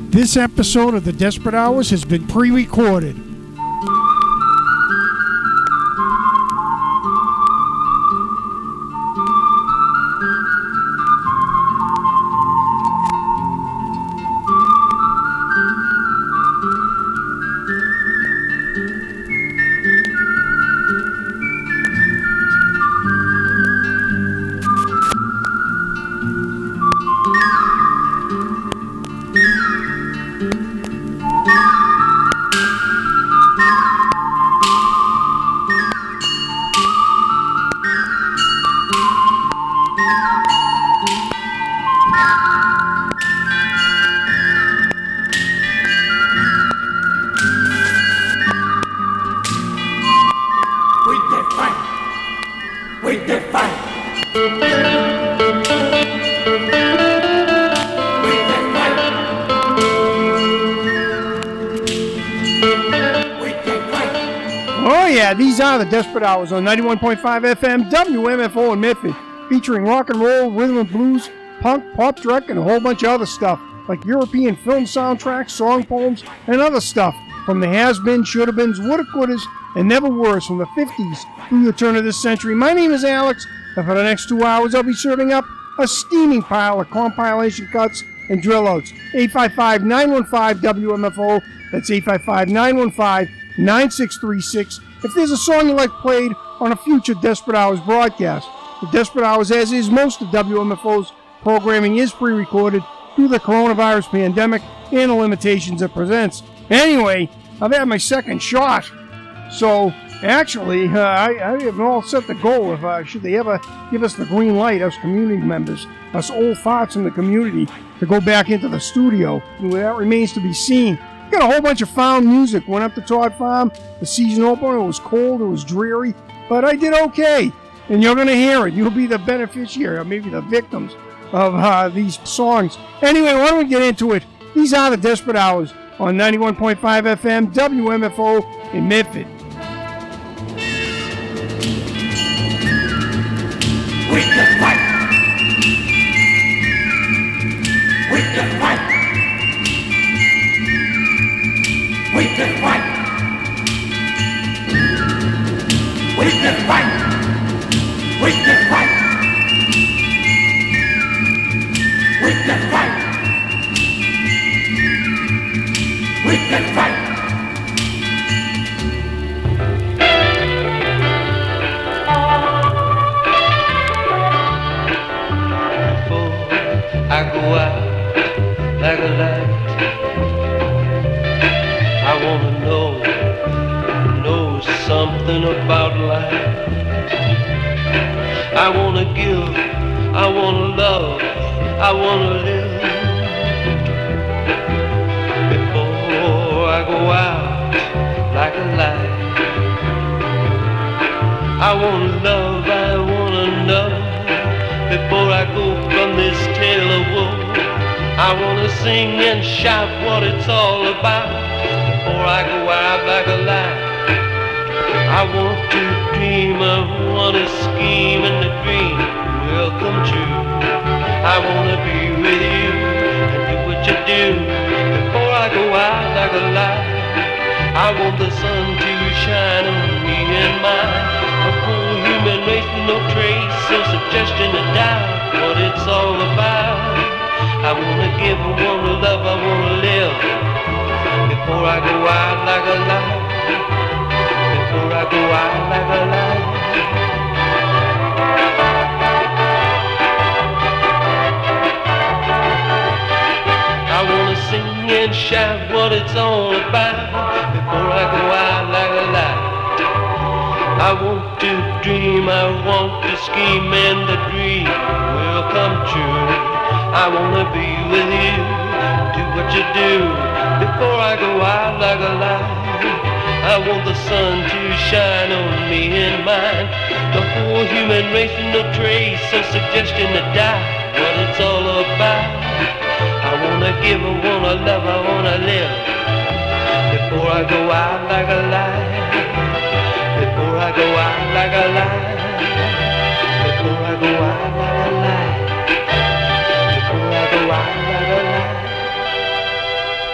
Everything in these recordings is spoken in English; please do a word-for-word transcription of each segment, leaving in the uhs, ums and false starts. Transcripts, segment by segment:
This episode of The Desperate Hours has been pre-recorded. These are the Desperate Hours on ninety-one point five F M W M F O in Medford, featuring rock and roll, rhythm and blues, punk, pop rock, and a whole bunch of other stuff, like European film soundtracks, song poems, and other stuff from the has-been, should-have-beens, woulda-couldas, and never-weres from the fifties through the turn of this century. My name is Alex, and for the next two hours I'll be serving up a steaming pile of compilation cuts and drill-outs. eight five five, nine one five, W M F O, that's eight five five, nine one five, nine six three six. If there's a song you like played on a future Desperate Hours broadcast, the Desperate Hours, as is most of W M F O's programming, is pre-recorded due to the coronavirus pandemic and the limitations it presents. Anyway, I've had my second shot, so actually, uh, I, I have all set the goal if uh, should they ever give us the green light, us community members, us old farts in the community, to go back into the studio. That remains to be seen. Got a whole bunch of found music. Went up to Todd Farm. The season opener. It was cold. It was dreary. But I did okay. And you're going to hear it. You'll be the beneficiary, or maybe the victims of uh, these songs. Anyway, why don't we get into it? These are the Desperate Hours on ninety-one point five F M W M F O in Medford. We can fight. We can fight. We can fight. We can fight. We can fight. We can fight. We can fight. Before I go out like a light, I wanna know, know something about life. I wanna give, I wanna love, I wanna live. Before I go out like a light, I wanna love, I wanna know. Before I go from this tale of woe, I wanna sing and shout what it's all about. Before I go out like a light, I want to dream, I want to scheme, and the dream will come true. I want to be with you and do what you do. Before I go out like a light, I want the sun to shine on me and mine. A full human race with no trace of suggestion to doubt what it's all about. I want to give, I want to love, I want to live. Before I go out like a light, before I go out like a light. I wanna sing and shout what it's all about. Before I go out like a light, I want to dream, I want to scheme, and the dream will come true. I wanna be with you, do what you do. Before I go out like a light, I want the sun to shine on me and mine. The whole human race with no trace of suggestion to doubt what it's all about. I wanna give, I wanna love, I wanna live. Before I go out like a light, before I go out like a light, before I go out like a light, before I go out like a light.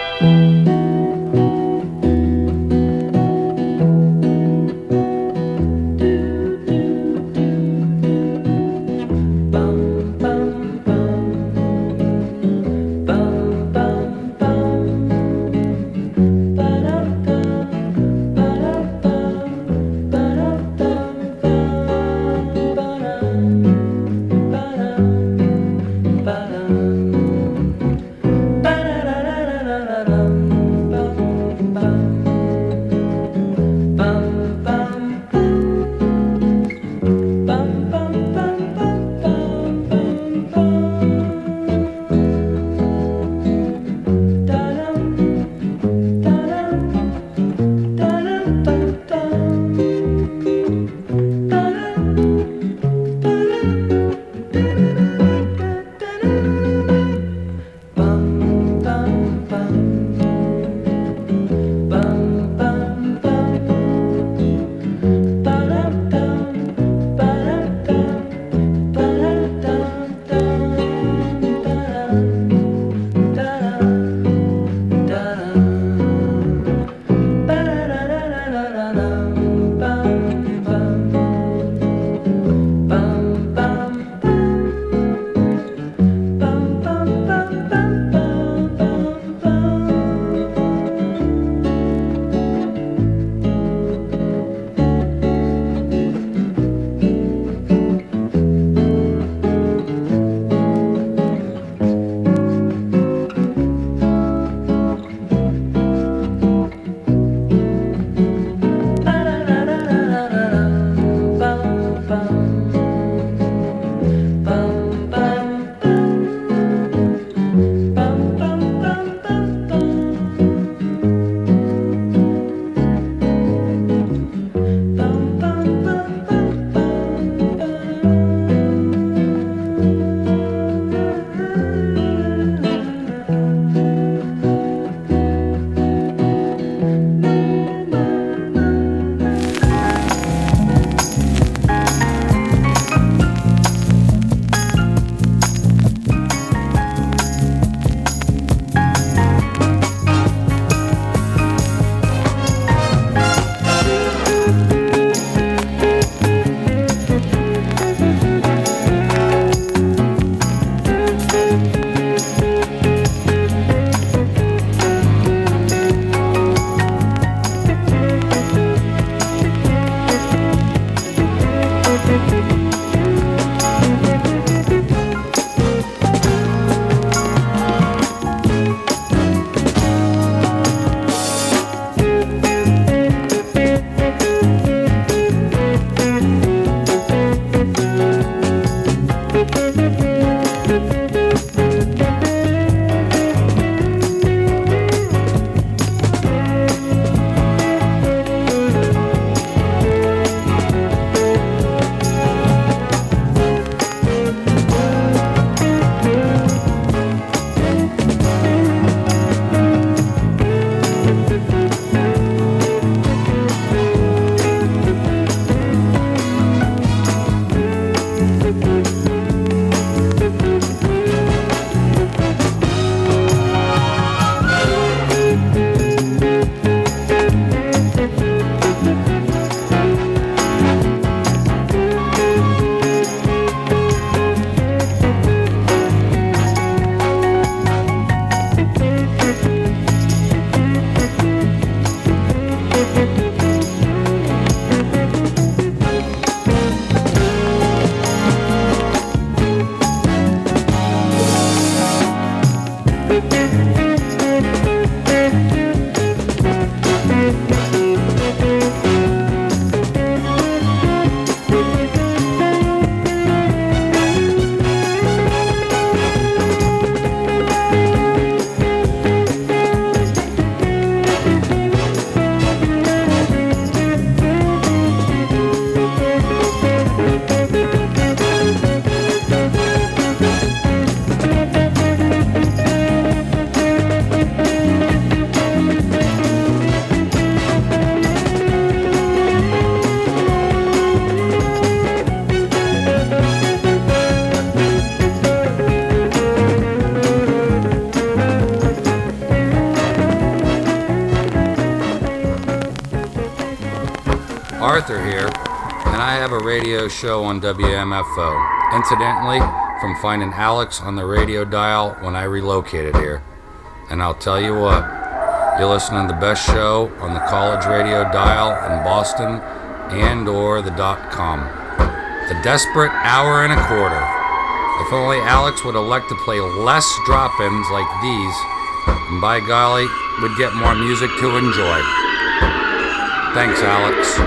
Arthur here, and I have a radio show on W M F O. Incidentally, from finding Alex on the radio dial when I relocated here. And I'll tell you what, you're listening to the best show on the college radio dial in Boston and or the dot com. The Desperate Hour and a Quarter. If only Alex would elect to play less drop-ins like these, and by golly, we'd get more music to enjoy. Thanks, Alex.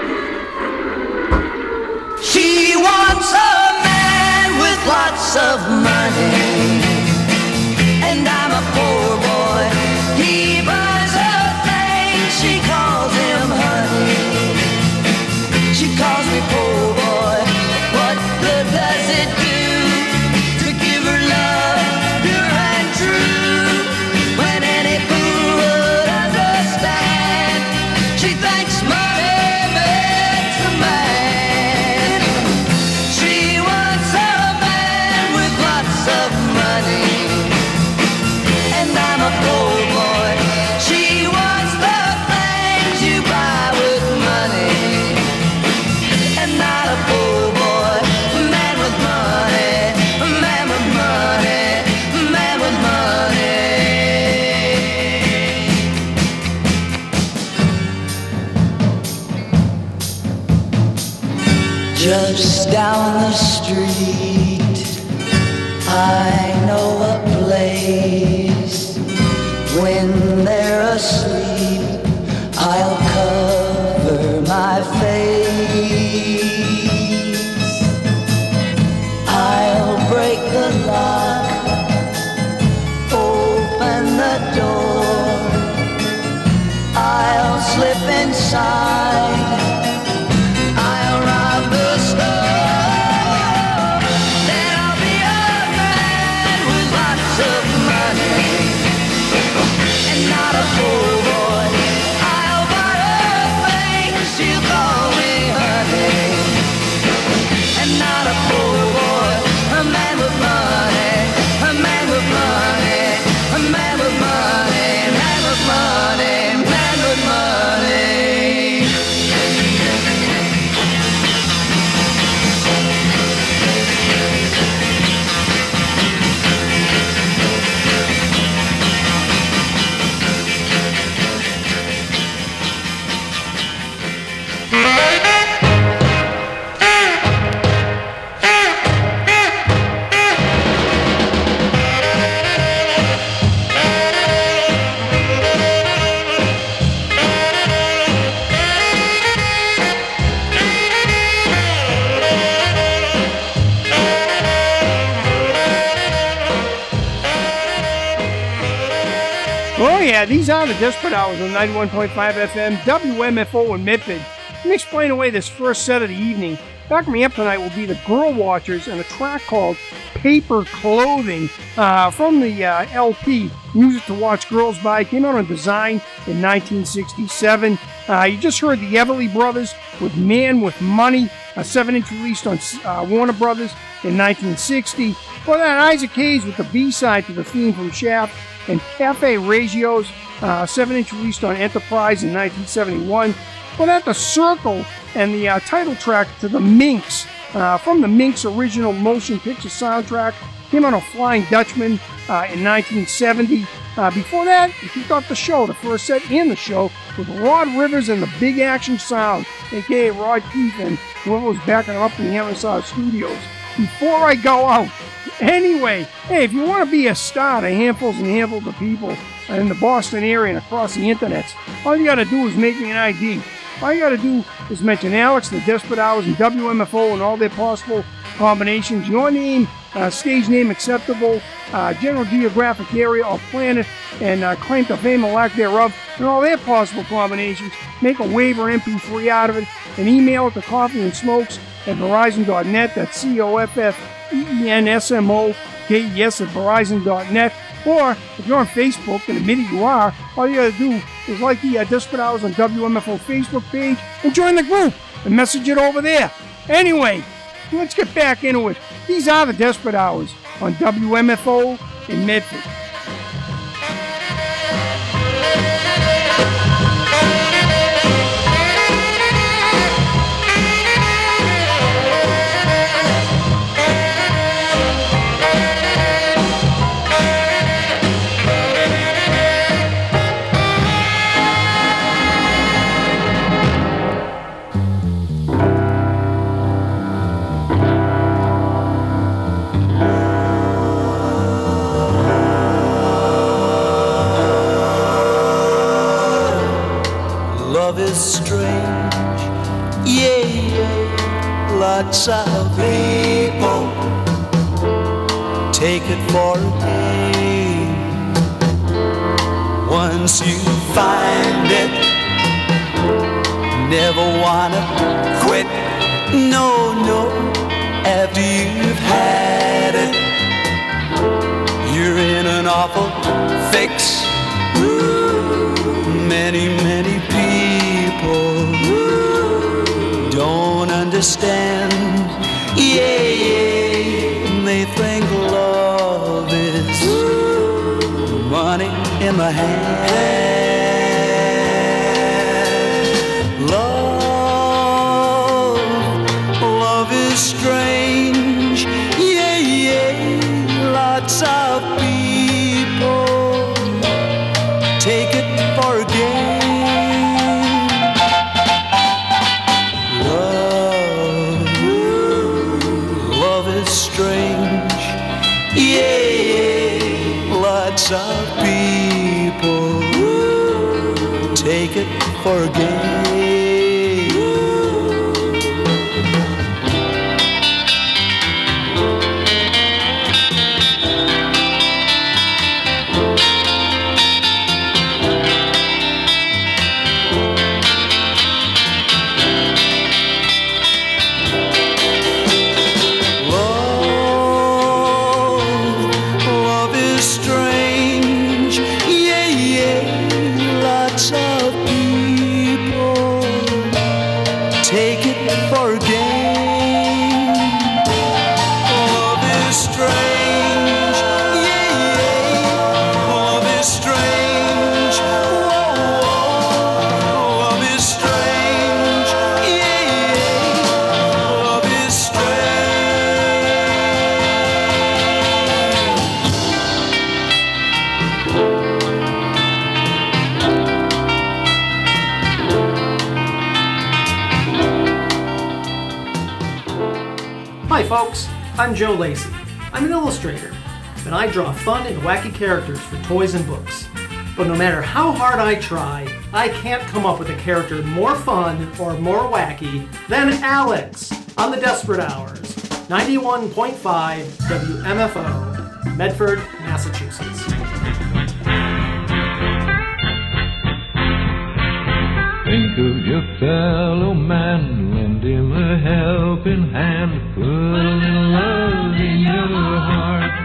She wants a man with lots of money, and I'm a poor boy. He buys her things, she calls him honey. She calls me poor boy. What good does it do to give her love, pure and true, when any fool would understand? She thinks money makes a man. Just down the street, I know a place. When they're asleep, I'll cover my face. I'll break the lock, open the door. I'll slip inside. Yeah, these are the Desperate Hours on ninety-one point five F M, W M F O in Medford. Let me explain away this first set of the evening. Backing me up tonight will be the Girl Watchers and a track called Paper Clothing uh, from the uh, L P Music to Watch Girls By. Came out on Design in nineteen sixty-seven. Uh, you just heard the Everly Brothers with Man with Money, a seven inch released on uh, Warner Brothers in nineteen sixty. Before that, Isaac Hayes with the B-side to the theme from Shaft, and Cafe Regios, uh, seven inch released on Enterprise in nineteen seventy-one. Well, that The Circle and the uh, title track to The Minx uh, from the Minx original motion picture soundtrack. Came out on Flying Dutchman uh, in nineteen seventy. Uh, before that, we kicked off the show, the first set in the show, with Rod Rivers and the Big Action Sound, a k a. Rod Keefe and whoever was backing him up in the M S R studios. before I go out. Anyway, hey, if you want to be a star to handfuls and handfuls of people in the Boston area and across the internet, all you got to do is make me an I D. All you got to do is mention Alex, the Desperate Hours, and W M F O and all their possible combinations. Your name, uh, stage name acceptable, uh, general geographic area or planet, and uh, claim to fame or lack thereof, and all their possible combinations. Make a waiver M P three out of it, and email it to coffee and smokes at verizon dot net. That's C O F F E E N S M O K E S at verizon dot net. Or if you're on Facebook, and admit it you are, all you gotta do is like the uh, Desperate Hours on W M F O Facebook page and join the group and message it over there. Anyway, let's get back into it. These are the Desperate Hours on W M F O in Medford. Love is strange, yeah, yeah. Lots of people take it for a game. Once you find it, never wanna quit. No, no, after you've had it, you're in an awful fix. Many, many people don't understand. Yeah, yeah, they think love is money in the hand. Love, love is strange. Yeah, yeah, lots of people take it for a game. Love, love is strange. Yeah, yeah, lots of people take it for a game. Hi folks, I'm Joe Lacey. I'm an illustrator, and I draw fun and wacky characters for toys and books. But no matter how hard I try, I can't come up with a character more fun or more wacky than Alex on the Desperate Hours, ninety-one point five W M F O, Medford, Massachusetts. Think of your fellow man, lend him a helping hand, put a little love in your heart.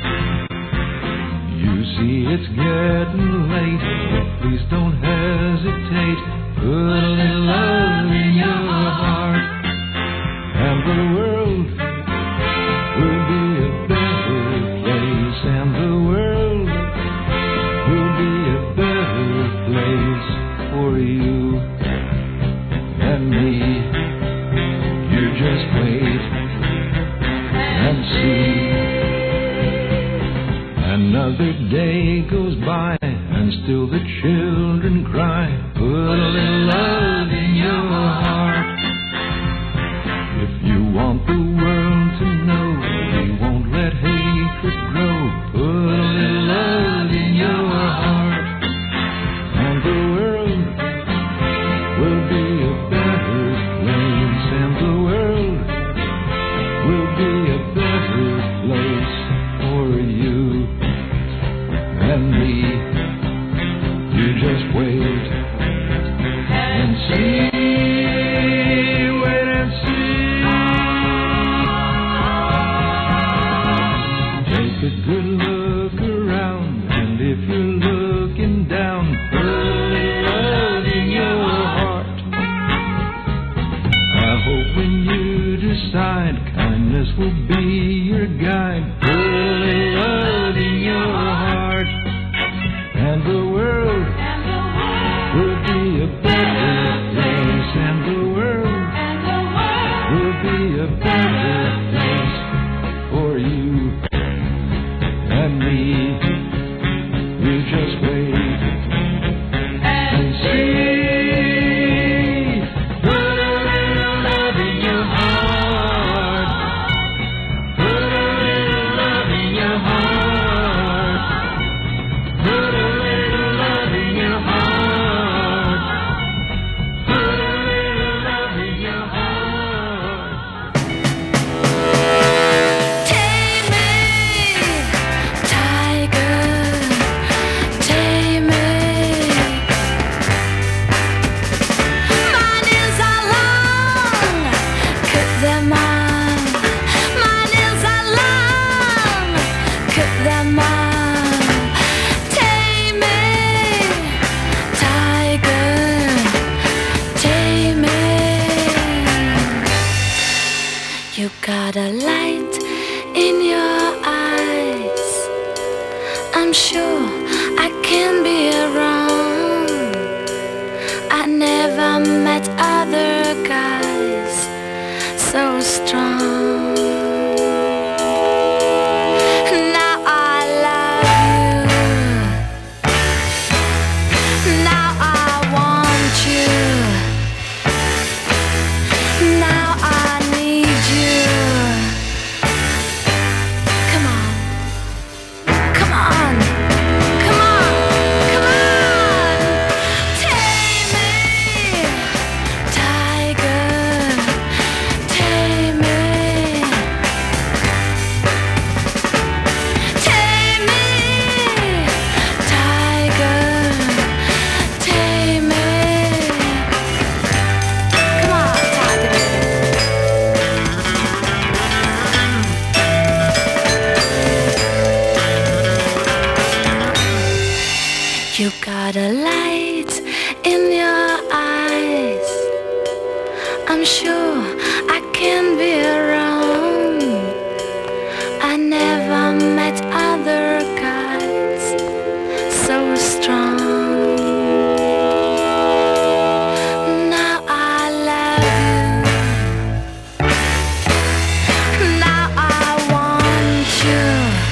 You see it's getting late, but please don't hesitate, put a little love in your heart. And the world will be a better place, and the world will be a better place for you and me. You just wait and see. Another day goes by and still the children cry, put a little love in your heart. If you want the world to know me. You just wait and see. Wait and see. Take a good look around, and if you're looking down, put a love in your heart. I hope when you decide, kindness will be your guide. Put a love in your heart, and the world will be a better place, and the world will be a better place for you and me. You just wait and see. Put a little love in your heart. Put a little love in your heart. Put a little love in your heart. Put a little love in your heart. Take me, tiger, take me. My nails are long, cut them off. My nails are long, cut them off. Take me, tiger, take me. You got a light in your eyes. I'm sure I can be wrong. I never met other guys so strong. Now I love you. Now I want you. Now I need you. Come on. Come on. Come on. Come on. Take me, tiger. Take me. Take me, tiger. Take me. Come on, tiger. You got a light in your eyes. I'm sure I can be wrong. I never met other guys so strong. Now I love you. Now I want you.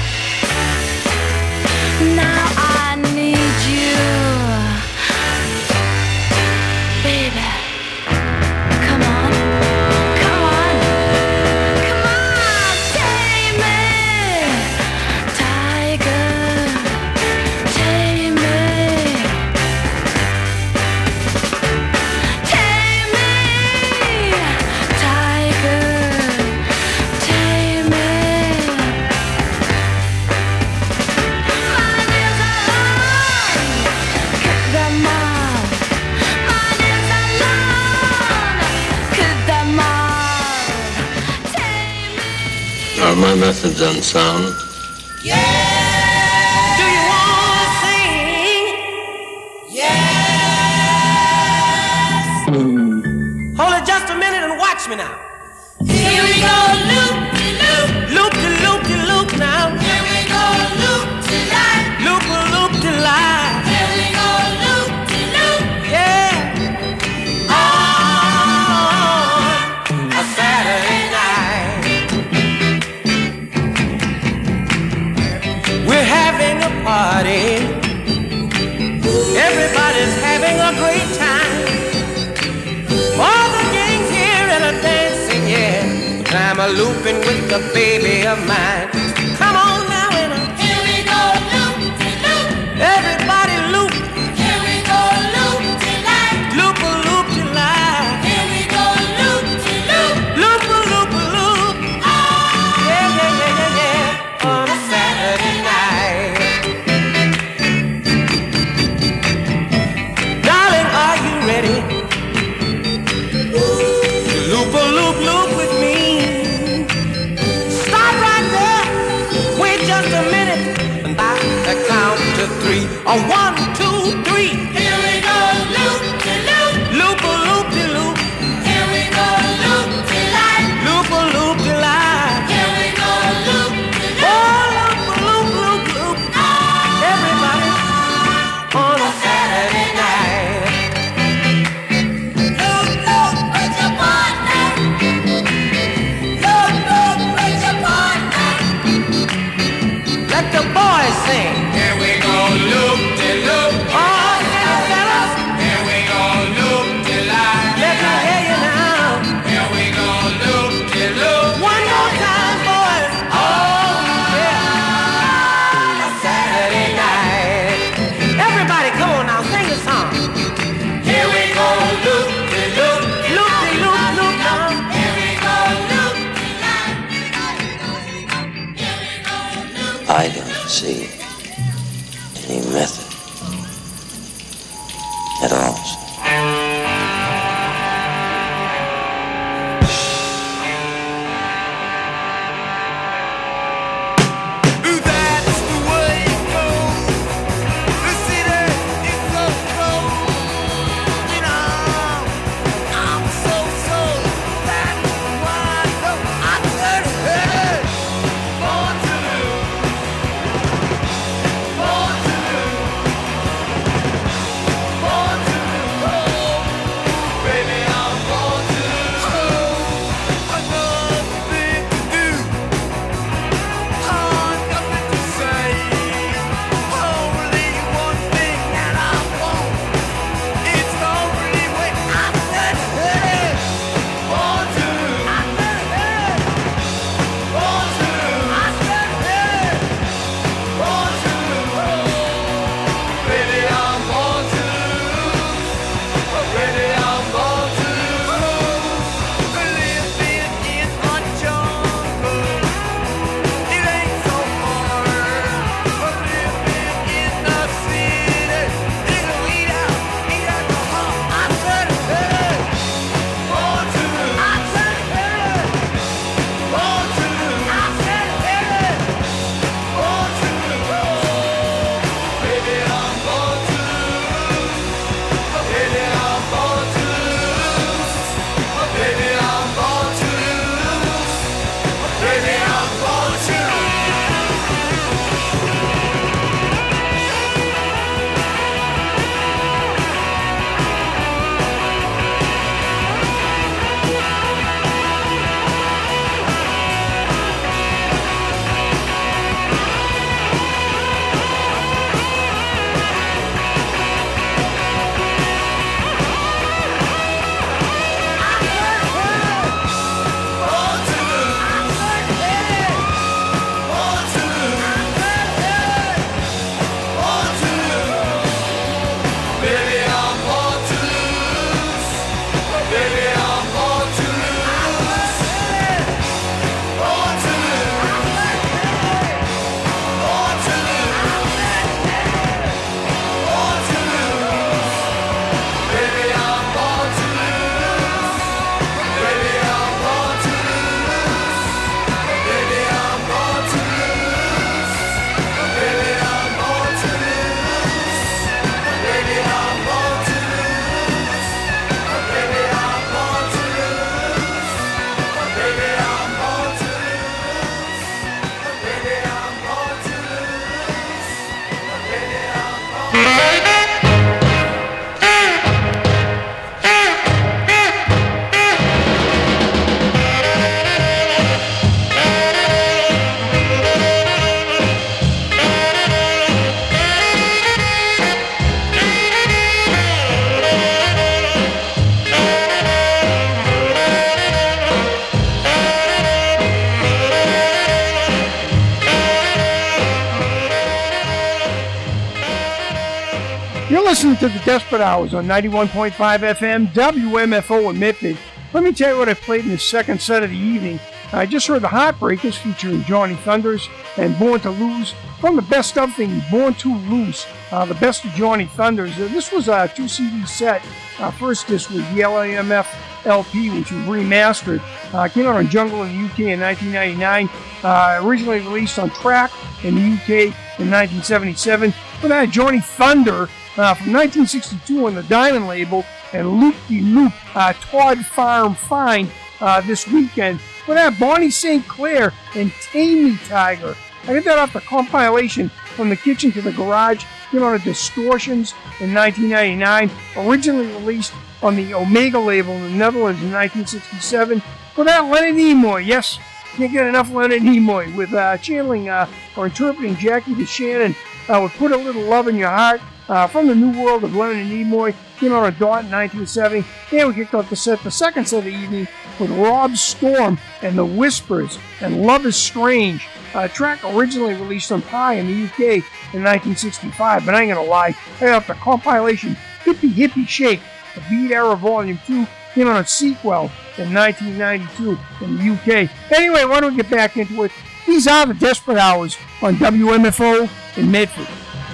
Now I need you. Baby, come on. Come on. Come on. Take me, tiger. Take me. Take me, tiger. Take me. My nails are long, cut them off. My nails are long, cut them off. Take me. Are my methods unsound? Do you wanna sing? Yes. Hold it just a minute and watch me now. Here we go, loop de loop, loop de loop de loop now. Here we go, loop de line, loop a loop de line. Here we go, loop de loop, yeah. On a Saturday night, we're having a party. Everybody's having a great time. All the gangs here and a dancing, yeah. I'm a looping with the baby of mine. Come on now and a here we go, loop de loop. Everybody loop. Here we go, loop de line. Loop a loop de line. Here we go, loop de loop. Loop a loop a loop. Yeah, yeah, yeah, yeah, yeah. On a Saturday night. A one, two, three. Here we go, loop de loop, loop a loop de loop. Here we go, loop de line, loop a loop de line. Here we go, loop de loop, oh loop a loop loop loop. Everybody on a Saturday night. Loop loop with your partner. Loop loop with your partner. Let the boys sing. Here we go, loop de loop. Oh, yeah, fellas. Here we go, loop de line. Let me hear you now. Here we go, loop de loop. One more time, boys. Oh, yeah. A Saturday night. Everybody, come on now, sing a song. Here we go, loop de loop. Loop de loop, loop now. Here we go, loop de line. Here we go, loop. I don't see any method at all. That's the way it goes. The city is so cold. And I'm, I'm so, so. That's why I know I could hurt. Born to lose. Born to lose. Born to lose. Oh, baby, I'm born to lose. Another thing to do. Oh, nothing to say. Only one thing that I want. It's the only way I could hurt. Born to lose. I could hurt. Born to lose. I could hurt. Born to lose. Baby, I'm born to lose. Baby, I'm born to lose. Living in a jungle. It ain't so hard, but living in the city, it'll eat out, eat out the heart. I said hurt, born to lose. I said hurt, born to lose. I said hurt, born to lose. Baby, I'm born to lose. Baby, I'm born to lose. Baby, I'm born to lose. Baby, I'm born to lose. You're listening to the Desperate Hours on ninety-one point five F M, W M F O in Midford. Let me tell you what I played in the second set of the evening. I just heard the Heartbreakers featuring Johnny Thunders and Born to Lose from the best of thing, Born to Lose, uh, the best of Johnny Thunders. Uh, this was a two C D set. Uh, first disc was the L A M F L P, which was remastered. Uh, came out on Jungle in the U K in nineteen ninety-nine. Uh, originally released on Track in the U K in nineteen seventy-seven. For that, Johnny Thunder uh, from nineteen sixty-two on the Diamond label, and Loop De Loop, uh, Todd Farm Fine uh, this weekend. For that, Bonnie Saint Clair and Tame Me Tiger. I got that off the compilation From the Kitchen to the Garage, came out of Distortions in nineteen ninety-nine, originally released on the Omega label in the Netherlands in nineteen sixty-seven. For that, Leonard Nimoy, yes, can't get enough Leonard Nimoy, with uh, channeling uh, or interpreting Jackie DeShannon uh, with Put a Little Love in Your Heart uh, from the New World of Leonard Nimoy, came out on Dot in nineteen seventy. And we kicked off the set, the second set of the evening, with Rob Storm and the Whispers and Love is Strange, a track originally released on Pie in the U K in nineteen sixty-five. But I ain't gonna lie, I got the compilation Hippie Hippie Shake, the Beat Era Volume two, came out on Sequel in nineteen ninety-two in the U K. Anyway, why don't we get back into it? These are the Desperate Hours on W M F O in Medford.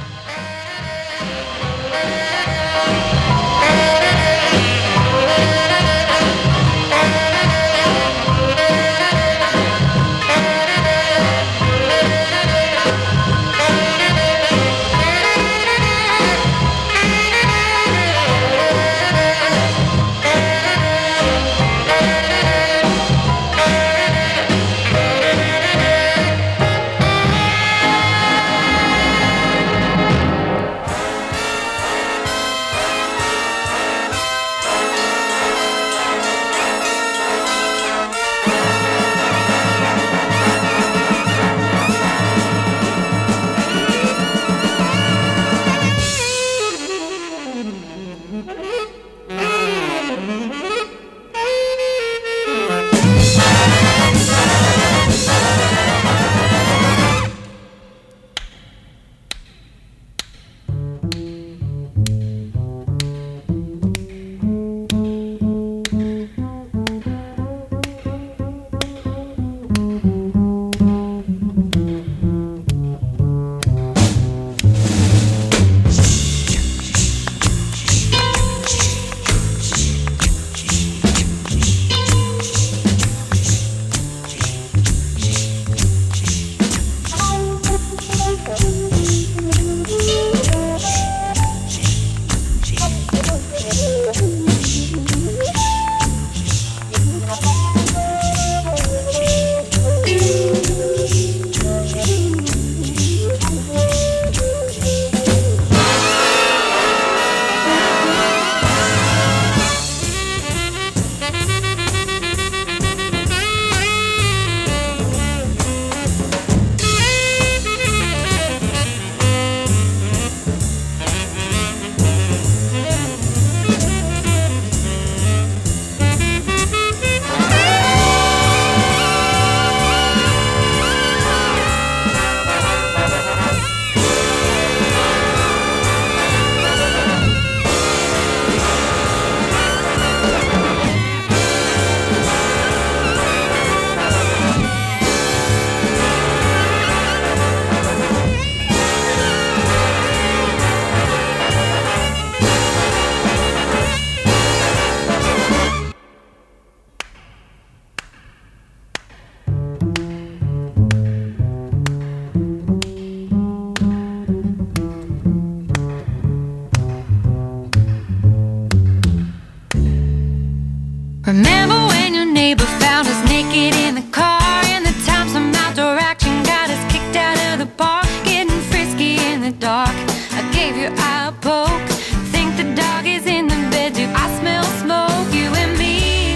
Remember when your neighbor found us naked in the car, and the time some outdoor action got us kicked out of the park, getting frisky in the dark. I gave your eye a poke, think the dog is in the bed too. I smell smoke, you and me,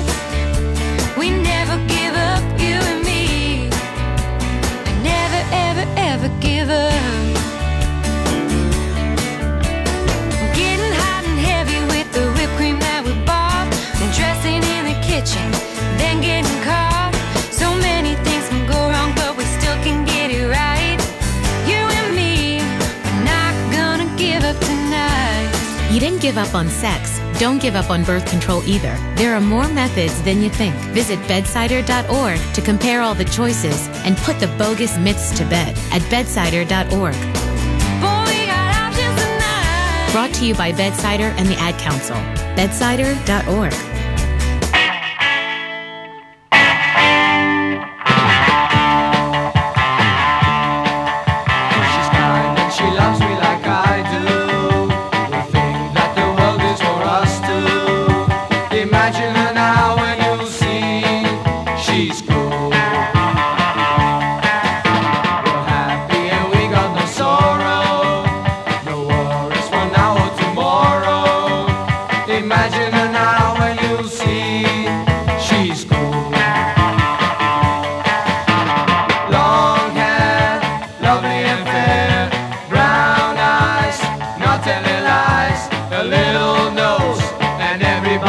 we never give up, you and me, we never ever ever give up. Getting hot and heavy with the whipped cream that we bought, and dressing in the kitchen, then getting caught. So many things can go wrong, but we still can get it right. You and me, we're not gonna give up tonight. You didn't give up on sex. Don't give up on birth control either. There are more methods than you think. Visit bedsider dot org to compare all the choices and put the bogus myths to bed at bedsider dot org. Boy, we got options tonight. Brought to you by Bedsider and the Ad Council. bedsider dot org. She's got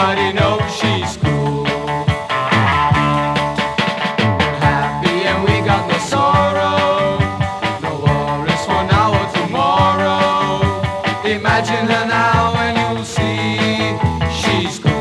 everybody knows she's cool. Happy and we got no sorrow, no worries for now or tomorrow. Imagine her now and you'll see she's cool.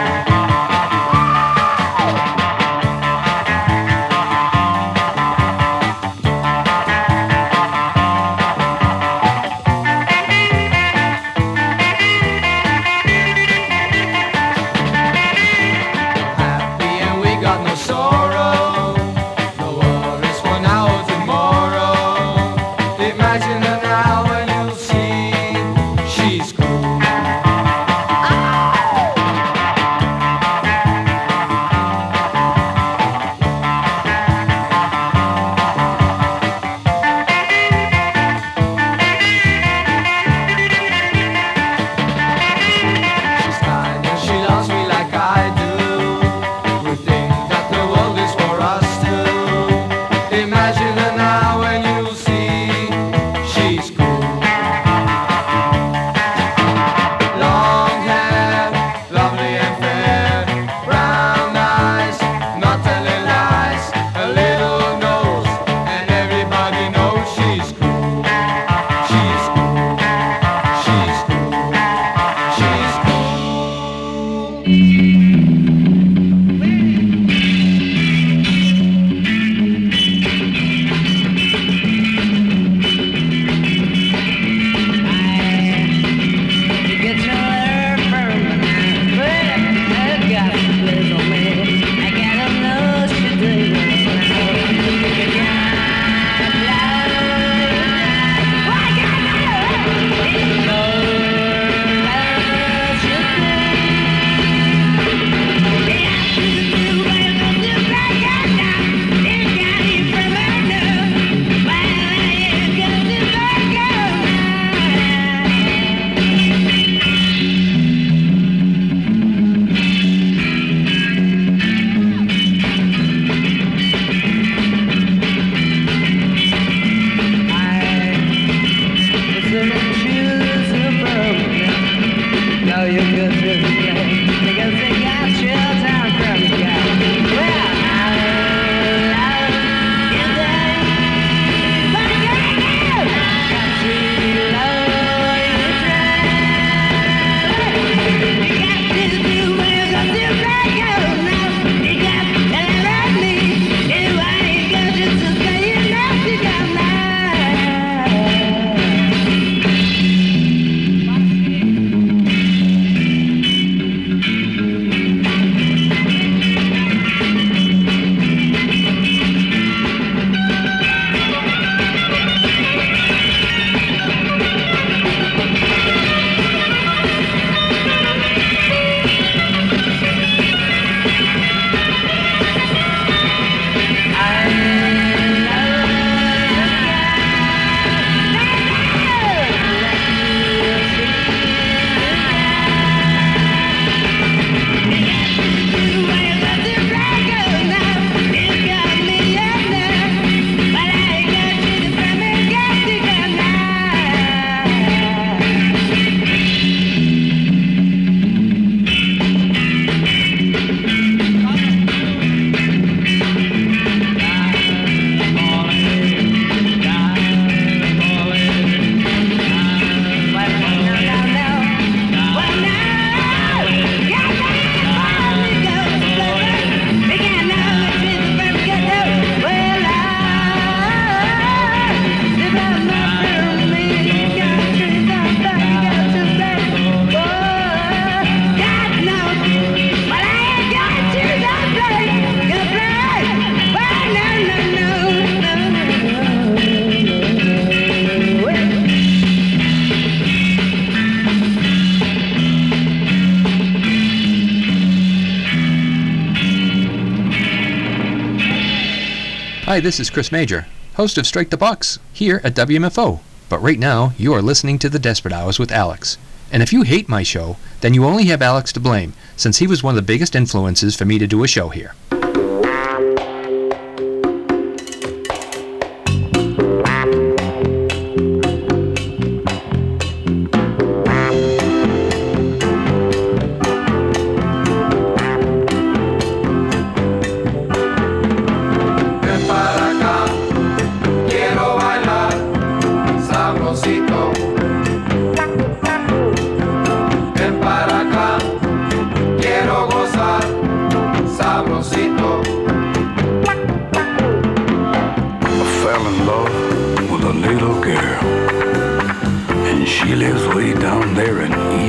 Hi, this is Chris Major, host of Strike the Box, here at W M F O. But right now, you are listening to The Desperate Hours with Alex. And if you hate my show, then you only have Alex to blame, since he was one of the biggest influences for me to do a show here.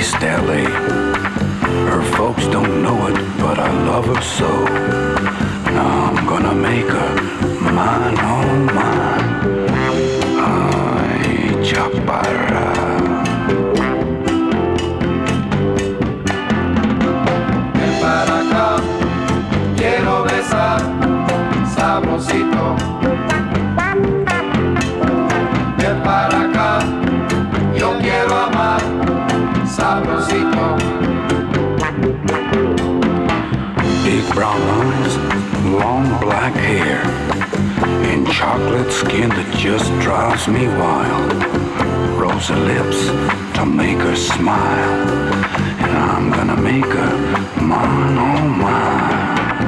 East L A. Her folks don't know it, but I love her so. Now I'm gonna make her mine, oh mine. Ay, chaparra. Ven para acá, quiero besar, sabrosito. Ven para acá, yo quiero amar, sabrosito. Big brown eyes, long black hair, and chocolate skin that just drives me wild. Rosy lips to make her smile, and I'm gonna make her mine, oh mine.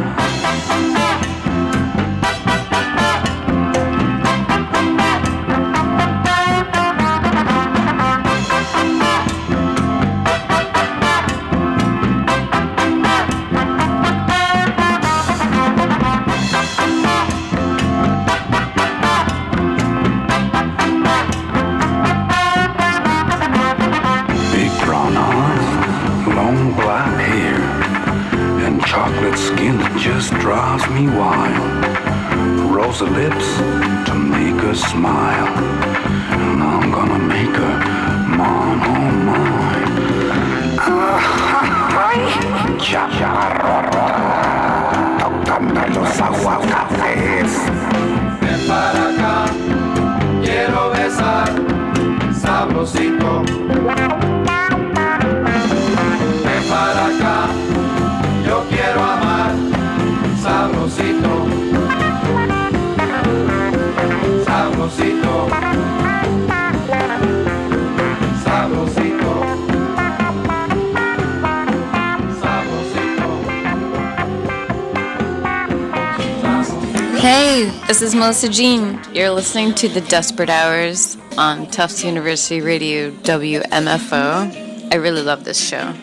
Skin that just drives me wild. Rosy lips to make her smile, and I'm gonna make her mine, oh mine. Chaparra, tocando los aguacates. Ven para acá, quiero besar, sabrosito. Ven para acá, yo quiero amar, sabrosito, sabrosito, sabrosito, sabrosito. Hey, this is Melissa Jean. You're listening to The Desperate Hours on Tufts University Radio W M F O. I really love this show.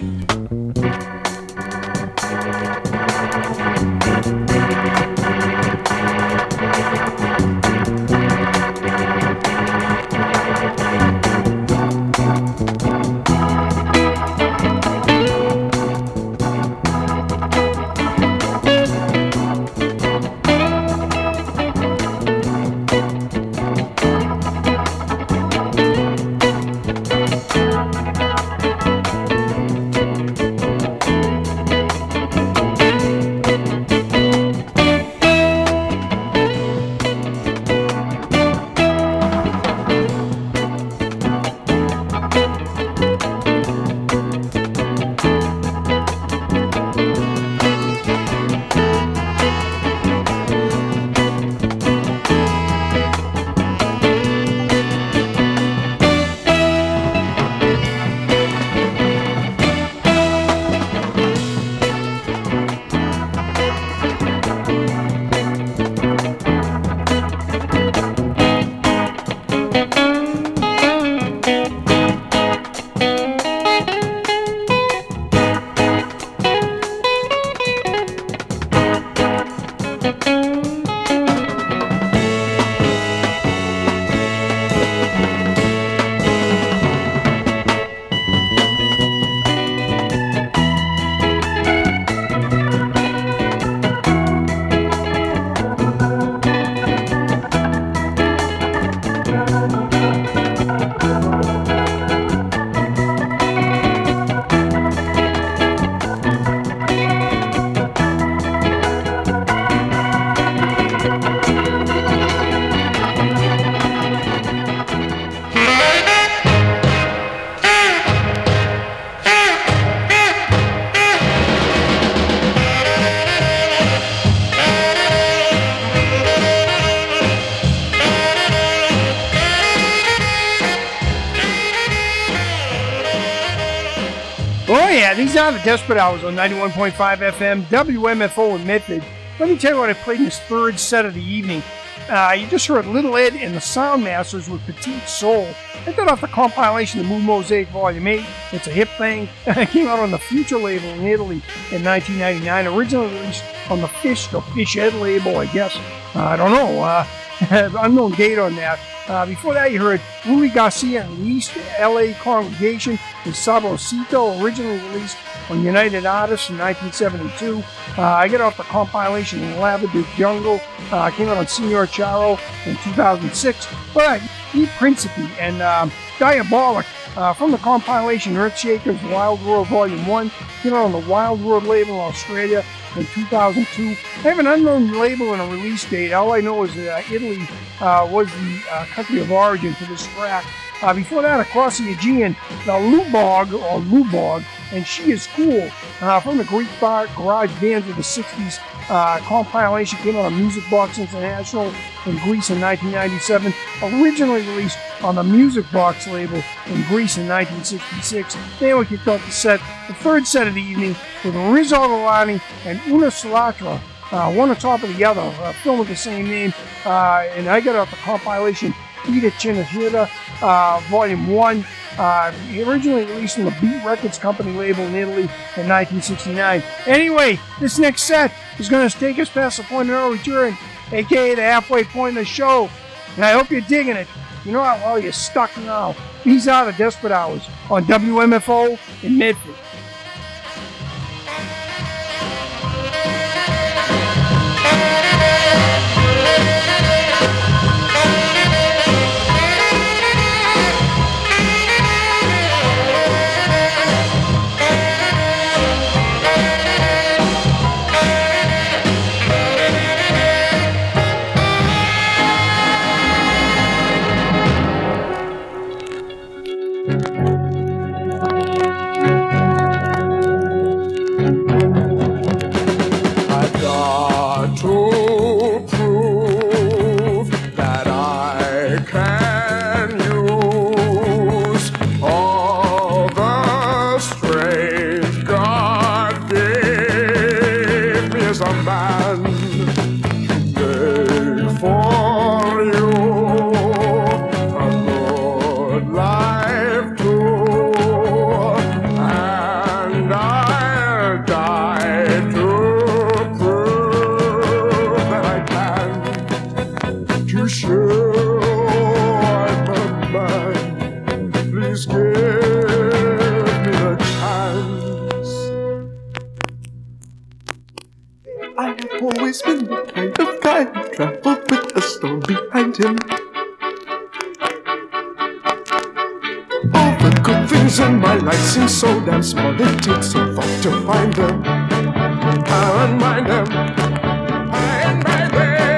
These are the Desperate Hours on ninety-one point five F M, W M F O in Medford. Let me tell you what I played in this third set of the evening. Uh, you just heard Little Ed and the Soundmasters with Petite Soul. I got off the compilation, The Moon Mosaic Volume eight. It's a hip thing. It came out on the Future label in Italy in nineteen ninety-nine. Originally released on the Fish, the Fish Ed label, I guess. Uh, I don't know. Uh, unknown date on that. Uh, before that, you heard Rudy Garcia and East L A Congregation with Sabrosito, originally released on United Artists in nineteen seventy-two. Uh, I get off the compilation Lavender Jungle. Uh, came out on Senor Charo in two thousand six. But E Principe and um, Diabolic uh, from the compilation Earthshakers Wild World Volume one. Came out on the Wild World label in Australia in two thousand two. I have an unknown label and a release date. All I know is that uh, Italy uh, was the uh, country of origin for this track. Uh, before that, across the Aegean, the Lubog, or Lubog, and She Is Cool, uh, from the Greek bar, garage bands of the sixties. Uh, compilation came out on Music Box International in Greece in nineteen ninety-seven. Originally released on the Music Box label in Greece in nineteen sixty-six. Then we kicked off the set, the third set of the evening, with Rizzo Orlani and Una Salatra, uh, one on top of the other, a film with the same name. Uh, and I got off the compilation Ida Chinahira, uh, Volume one. Uh, originally released on the Beat Records Company label in Italy in nineteen sixty-nine. Anyway, this next set is going to take us past the point of no return, aka the halfway point of the show. And I hope you're digging it. You know how well you're stuck now. These are the Desperate Hours on W M F O in Medford. Seem so damn small, it takes some thought to find them. I unwind them, I unwind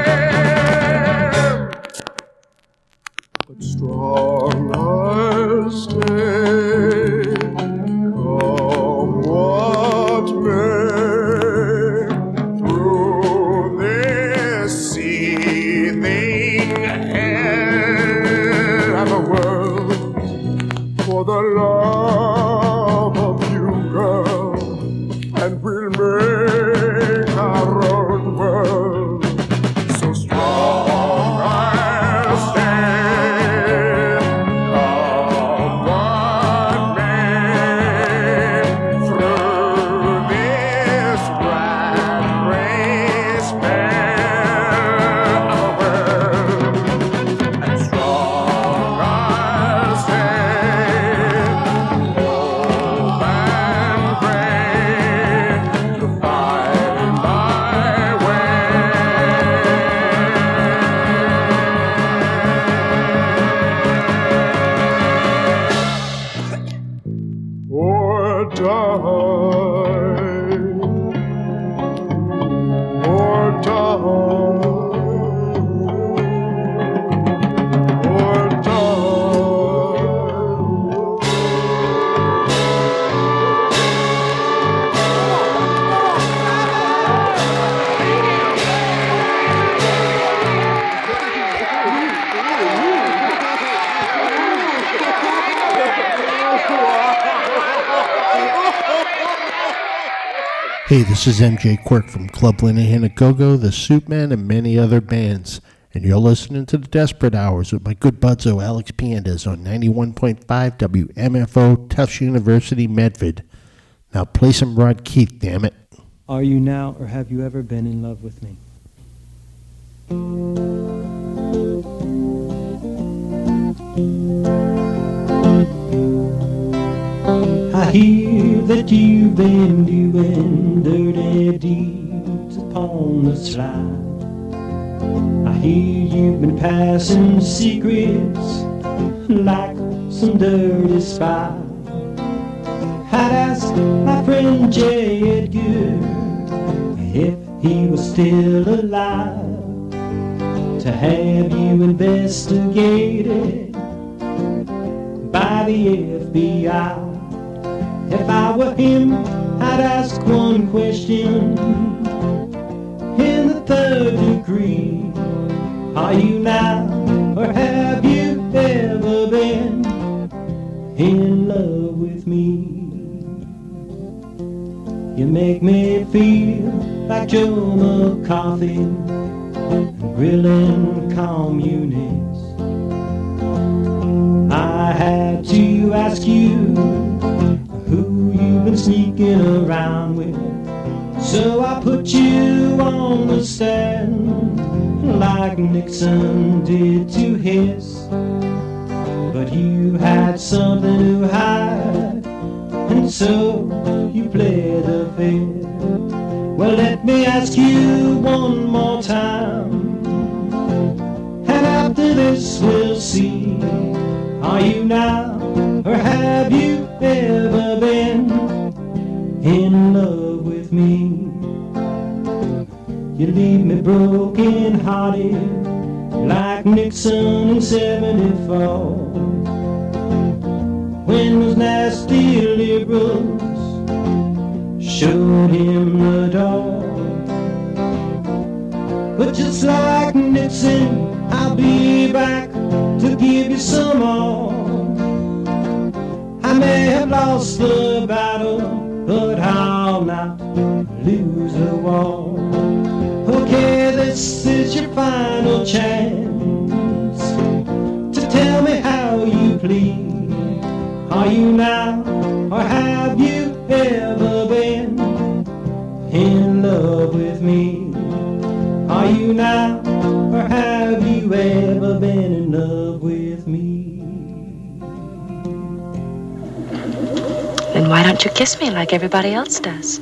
them. But strong I'll stay, come what may, through this seething hell of a world for the love. Hey, this is M J Quirk from Club Linehan at Go-Go, The Suitman, and many other bands. And you're listening to The Desperate Hours with my good budzo Alex Piandes on ninety-one point five W M F O, Tufts University, Medford. Now play some Rod Keith, damn it. Are you now or have you ever been in love with me? I hear that you've been doing dirty deeds upon the slide. I hear you've been passing secrets like some dirty spy. I'd ask my friend J. Edgar if he was still alive to have you investigated by the F B I. If I were him, I'd ask one question in the third degree. Are you now, or have you ever been in love with me? You make me feel like Joe McCarthy grilling communists. I had to ask you who you've been sneaking around with, so I put you on the stand like Nixon did to his. But you had something to hide, and so you played the fifth. Well, let me ask you one more time, and after this we'll see. Are you now, or have you ever been in love with me? You leave me broken hearted like Nixon in seventy-four, when those nasty liberals showed him the door. But just like Nixon, I'll be back to give you some more. I may have lost the battle, but I'll not lose the war. Okay, this is your final chance to tell me how you plead. Are you now, or have you ever been in love with me? Are you now, or have you ever been in love with me? Then why don't you kiss me like everybody else does?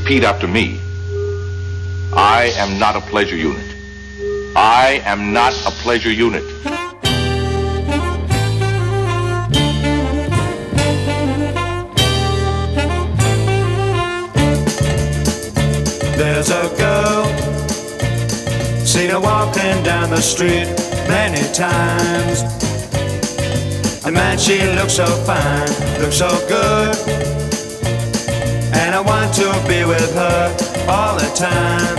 Repeat after me. I am not a pleasure unit. I am not a pleasure unit. There's a girl, seen her walking down the street many times. And man, she looks so fine, looks so good, and I want to be with her all the time.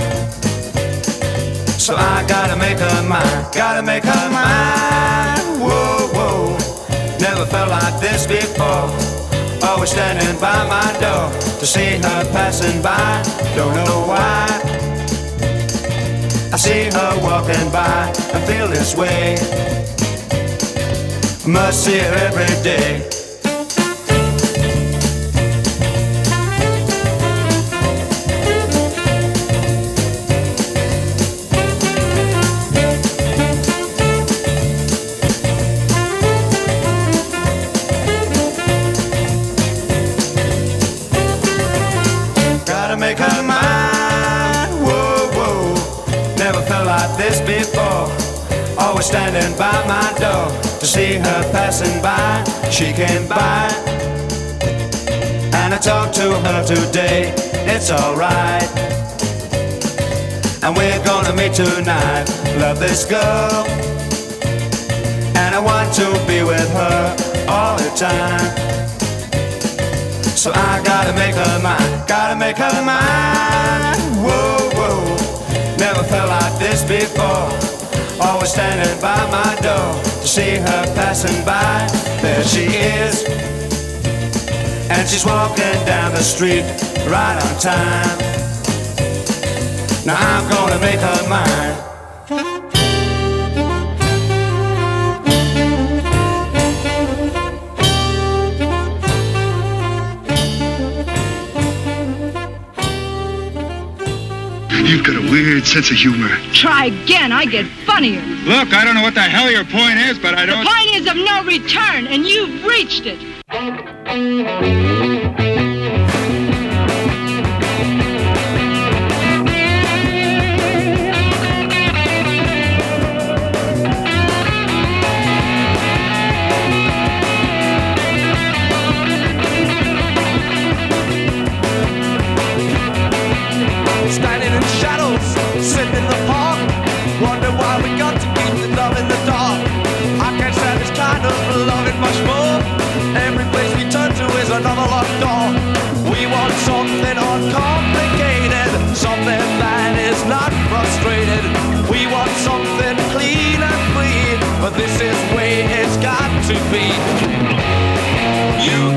So I gotta make her mine, gotta make her mine. Whoa, whoa, never felt like this before. Always standing by my door to see her passing by. Don't know why. I see her walking by and feel this way. Must see her every day. Make her mine, whoa, whoa. Never felt like this before. Always standing by my door to see her passing by. She came by, and I talked to her today. It's alright, and we're gonna meet tonight. Love this girl, and I want to be with her all the time. So I gotta make her mine, gotta make her mine. Whoa, whoa, never felt like this before. Always standing by my door to see her passing by. There she is, and she's walking down the street right on time. Now I'm gonna make her mine. You've got a weird sense of humor. Try again, I get funnier. Look, I don't know what the hell your point is, but I don't... The point is of no return, and you've reached it. Standing in shadows, sitting in the park, wonder why we got to keep the love in the dark. I can't stand this kind of loving much more. Every place we turn to is another locked door. We want something uncomplicated, something that is not frustrated. We want something clean and free, but this is the way it's got to be. You